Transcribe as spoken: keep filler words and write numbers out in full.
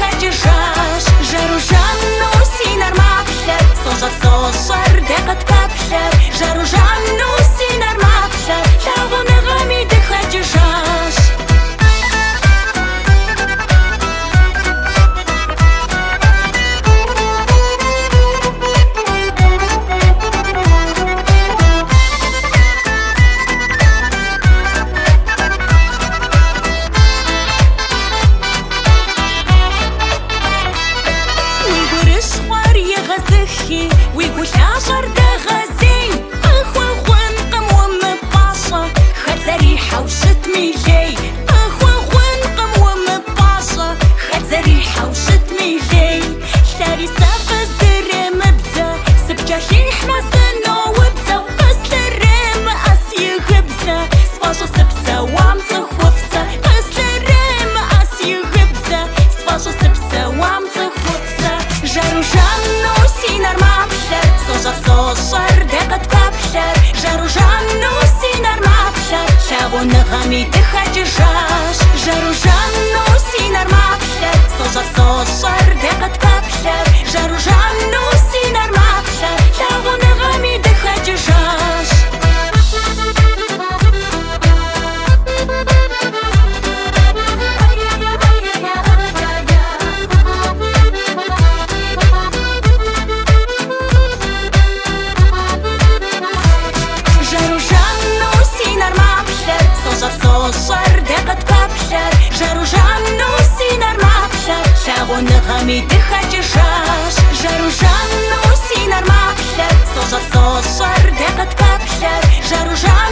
خجشاش جارو جانو سينار مابشر صوجا صوشر دقت بابشر جارو جانو سينار مابشر شاغو نغمي دي خجشاش ويقول شاجر دا غازين اخوة ونقم ومباشا خد ريحة وشت ميلي اخوة ونقم ومباشا خد ريحة وشت ميلي شاري سافز درم بزا سبجا شيح مازنو وبزا قس الرم اسي غبزا سفاشا سبسا وامزخ وفزا قس الرم اسي غبزا سفاشا سبسا وامزخ وفزا جارو جانو سينار مابشر صوجا صوشر دقت بابشر جارو جانو سينار مابشر شاغو نغمي تخجشاش جارو جانو سينار مابشر صوجا صوشر دقت بابشر جارو جانو سينار مابشر شاغو نغمي تخجشاش صوشر دقت بابشر جارو جانو سينار مابشر شاغو نغمي تخجشاش جارو جانو سينار مابشر صوجا صوشر دقت بابشر جارو جانو